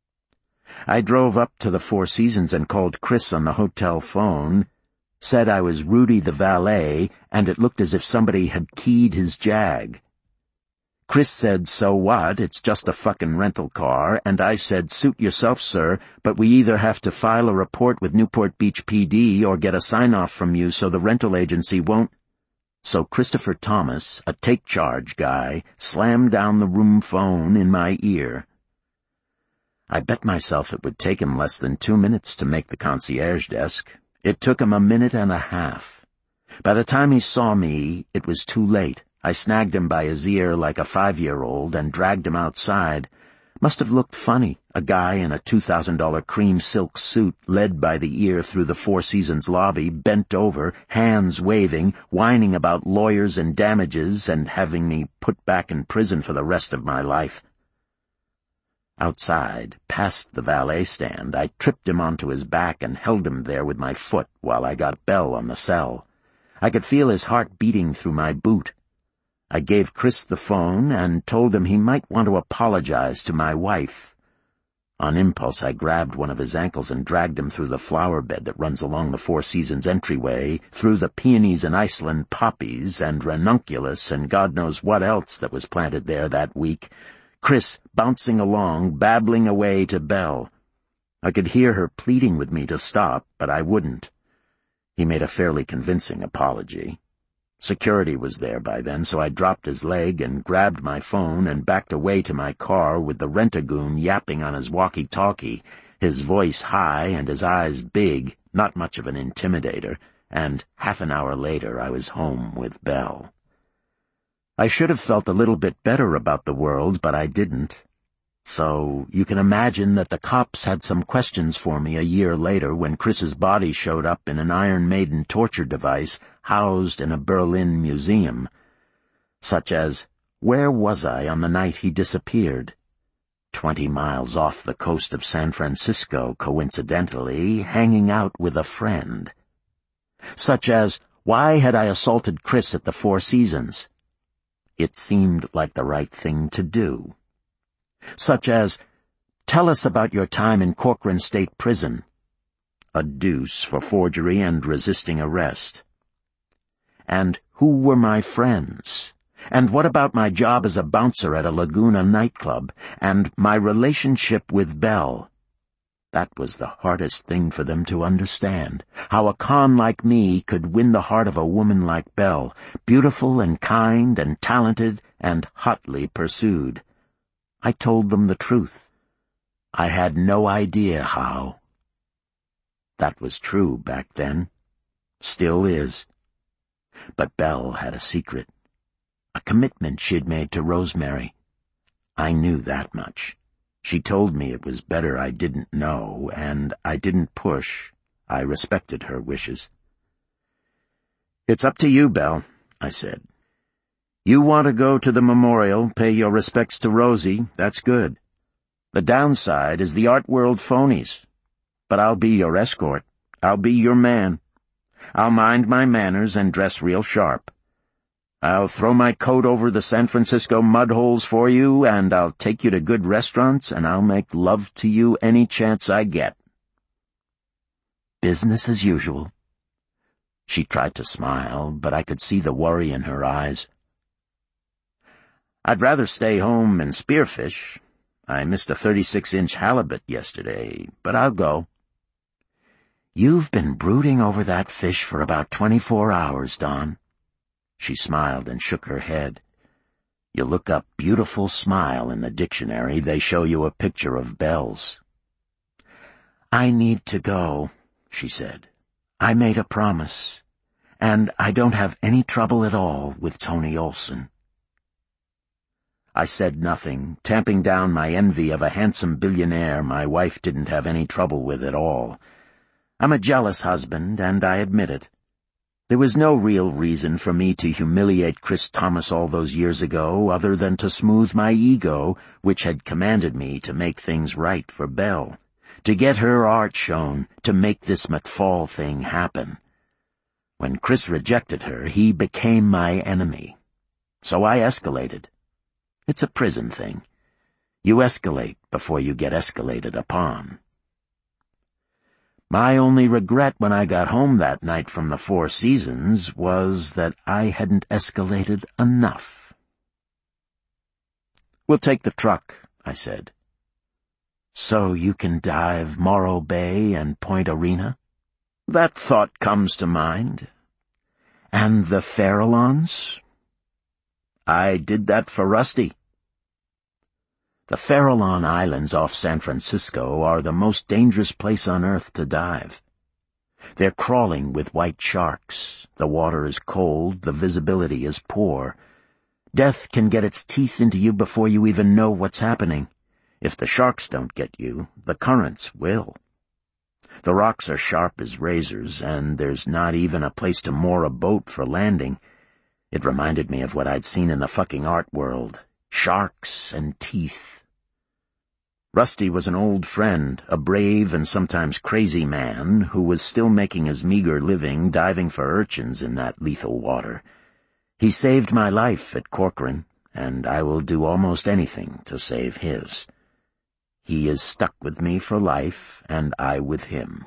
I drove up to the Four Seasons and called Chris on the hotel phone, said I was Rudy the valet, and it looked as if somebody had keyed his Jag. Chris said, "So what? It's just a fucking rental car," and I said, "Suit yourself, sir, but we either have to file a report with Newport Beach P D or get a sign-off from you so the rental agency won't—" So Christopher Thomas, a take-charge guy, slammed down the room phone in my ear. I bet myself it would take him less than two minutes to make the concierge desk. It took him a minute and a half. By the time he saw me, it was too late. I snagged him by his ear like a five-year-old and dragged him outside. Must have looked funny, a guy in a two thousand dollar cream silk suit led by the ear through the Four Seasons lobby, bent over, hands waving, whining about lawyers and damages and having me put back in prison for the rest of my life. Outside, past the valet stand, I tripped him onto his back and held him there with my foot while I got Belle on the cell. I could feel his heart beating through my boot. I gave Chris the phone and told him he might want to apologize to my wife. On impulse, I grabbed one of his ankles and dragged him through the flower bed that runs along the Four Seasons entryway, through the peonies and Iceland poppies and ranunculus and God knows what else that was planted there that week, Chris bouncing along, babbling away to Belle. I could hear her pleading with me to stop, but I wouldn't. He made a fairly convincing apology. Security was there by then, so I dropped his leg and grabbed my phone and backed away to my car with the rent-a-goon yapping on his walkie-talkie, his voice high and his eyes big, not much of an intimidator, and half an hour later I was home with Belle. I should have felt a little bit better about the world, but I didn't. So you can imagine that the cops had some questions for me a year later when Chris's body showed up in an Iron Maiden torture device housed in a Berlin museum, such as, where was I on the night he disappeared? Twenty miles off the coast of San Francisco, coincidentally, hanging out with a friend. Such as, why had I assaulted Chris at the Four Seasons? It seemed like the right thing to do. Such as, tell us about your time in Corcoran State Prison. A deuce for forgery and resisting arrest. And who were my friends? And what about my job as a bouncer at a Laguna nightclub? And my relationship with Belle? That was the hardest thing for them to understand, how a con like me could win the heart of a woman like Belle, beautiful and kind and talented and hotly pursued. I told them the truth. I had no idea how. That was true back then. Still is. But Belle had a secret. A commitment she'd made to Rosemary. I knew that much. She told me it was better I didn't know, and I didn't push. I respected her wishes. "It's up to you, Belle," I said. "You want to go to the memorial, pay your respects to Rosie, that's good. The downside is the art world phonies. But I'll be your escort. I'll be your man. I'll mind my manners and dress real sharp. I'll throw my coat over the San Francisco mud holes for you, and I'll take you to good restaurants, and I'll make love to you any chance I get." Business as usual. She tried to smile, but I could see the worry in her eyes. "I'd rather stay home and spearfish. I missed a thirty-six inch halibut yesterday, but I'll go." "You've been brooding over that fish for about twenty-four hours, Don." She smiled and shook her head. You look up beautiful smile in the dictionary, they show you a picture of Belle's. "I need to go," she said. "I made a promise, and I don't have any trouble at all with Tony Olson." I said nothing, tamping down my envy of a handsome billionaire my wife didn't have any trouble with at all. I'm a jealous husband, and I admit it. There was no real reason for me to humiliate Chris Thomas all those years ago other than to smooth my ego, which had commanded me to make things right for Belle, to get her art shown, to make this McFall thing happen. When Chris rejected her, he became my enemy. So I escalated. It's a prison thing. You escalate before you get escalated upon. My only regret when I got home that night from the Four Seasons was that I hadn't escalated enough. "We'll take the truck," I said. "So you can dive Morro Bay and Point Arena?" "That thought comes to mind." "And the Farallons?" "I did that for Rusty." The Farallon Islands off San Francisco are the most dangerous place on Earth to dive. They're crawling with white sharks. The water is cold, the visibility is poor. Death can get its teeth into you before you even know what's happening. If the sharks don't get you, the currents will. The rocks are sharp as razors, and there's not even a place to moor a boat for landing. It reminded me of what I'd seen in the fucking art world. Sharks and teeth. Rusty was an old friend, a brave and sometimes crazy man who was still making his meager living diving for urchins in that lethal water. He saved my life at Corcoran, and I will do almost anything to save his. He is stuck with me for life, and I with him.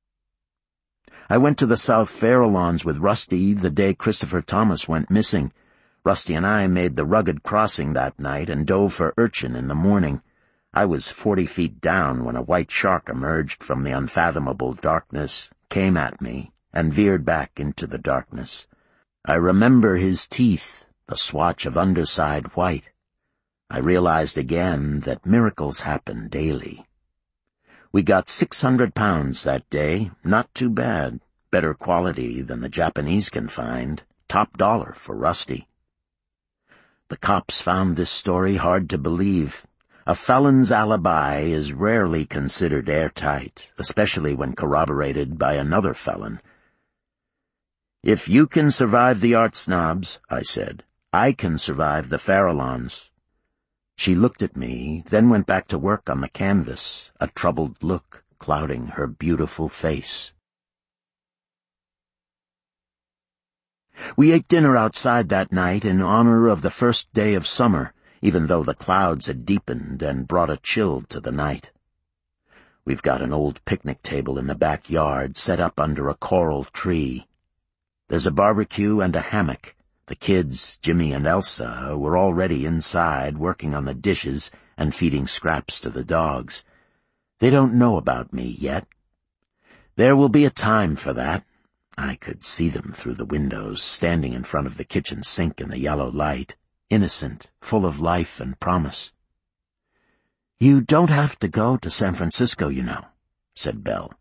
I went to the South Farallons with Rusty the day Christopher Thomas went missing. Rusty and I made the rugged crossing that night and dove for urchin in the morning. I was forty feet down when a white shark emerged from the unfathomable darkness, came at me, and veered back into the darkness. I remember his teeth, the swatch of underside white. I realized again that miracles happen daily. We got six hundred pounds that day, not too bad, better quality than the Japanese can find, top dollar for Rusty. The cops found this story hard to believe. A felon's alibi is rarely considered airtight, especially when corroborated by another felon. "If you can survive the art snobs," I said, "I can survive the Farallons." She looked at me, then went back to work on the canvas, a troubled look clouding her beautiful face. We ate dinner outside that night in honor of the first day of summer, even though the clouds had deepened and brought a chill to the night. We've got an old picnic table in the backyard set up under a coral tree. There's a barbecue and a hammock. The kids, Jimmy and Elsa, were already inside working on the dishes and feeding scraps to the dogs. They don't know about me yet. There will be a time for that. I could see them through the windows, standing in front of the kitchen sink in the yellow light, innocent, full of life and promise. "You don't have to go to San Francisco, you know," said Belle.